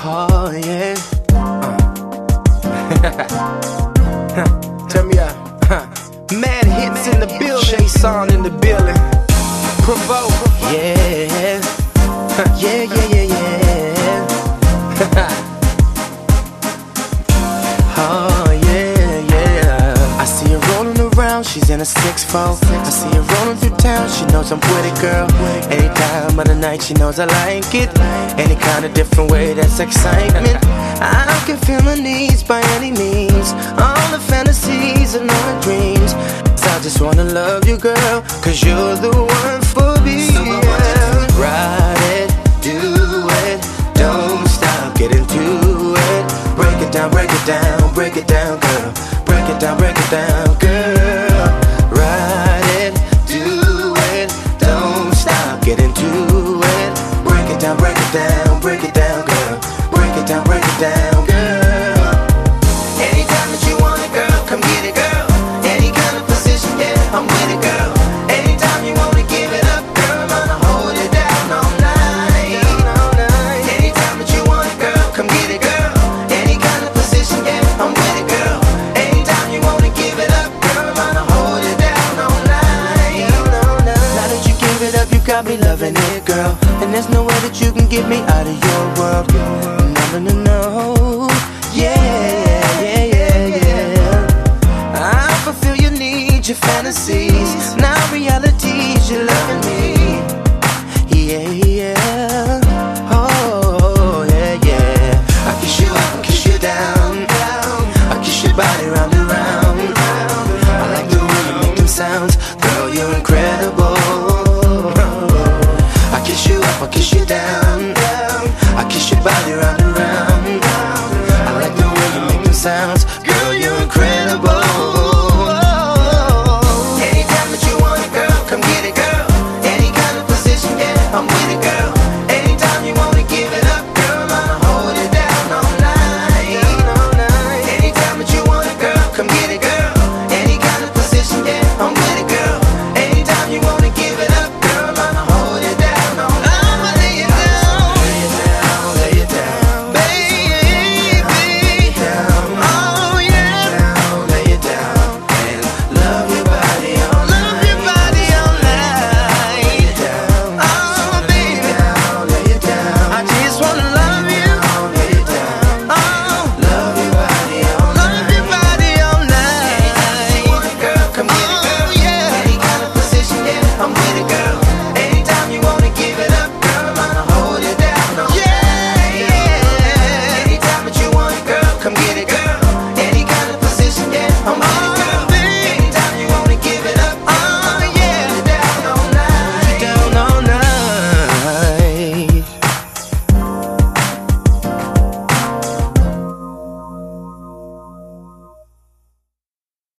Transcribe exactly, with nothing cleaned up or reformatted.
Oh yeah. Uh. Turn me up. Mad hits in the building. Chase on in the building. Provoke. Yeah. Yeah, yeah, yeah, yeah. Oh yeah, yeah. I see her rolling around, she's in a six four. I see her rolling through town, she knows I'm with it, girl. Any time of the night, she knows I like it. Any kind of different way, that's excitement. I can feel my needs by any means. All the fantasies and all the dreams. I just wanna love you, girl, cause you're the one for me. Yeah. Ride it, do it, don't stop, get into it. Break it down, break it down, break it down, girl. Break it down, break it down, girl. Ride it, do it, don't stop, get into it. Break it down, break it down, break it down, girl. Break it down, break it down, girl. Anytime that you want it, girl, come get it, girl. Any kind of position, yeah, I'm with it, girl. Anytime you wanna give it up, girl, I'm gonna hold it down all night. Anytime that you want it, girl, come get it, girl. Any kind of position, yeah, I'm with it, girl. Anytime you wanna give it up, girl, I'm gonna hold it down all night. Now that you give it up, you got me loving it, girl. And there's no way that you can get me out of your world.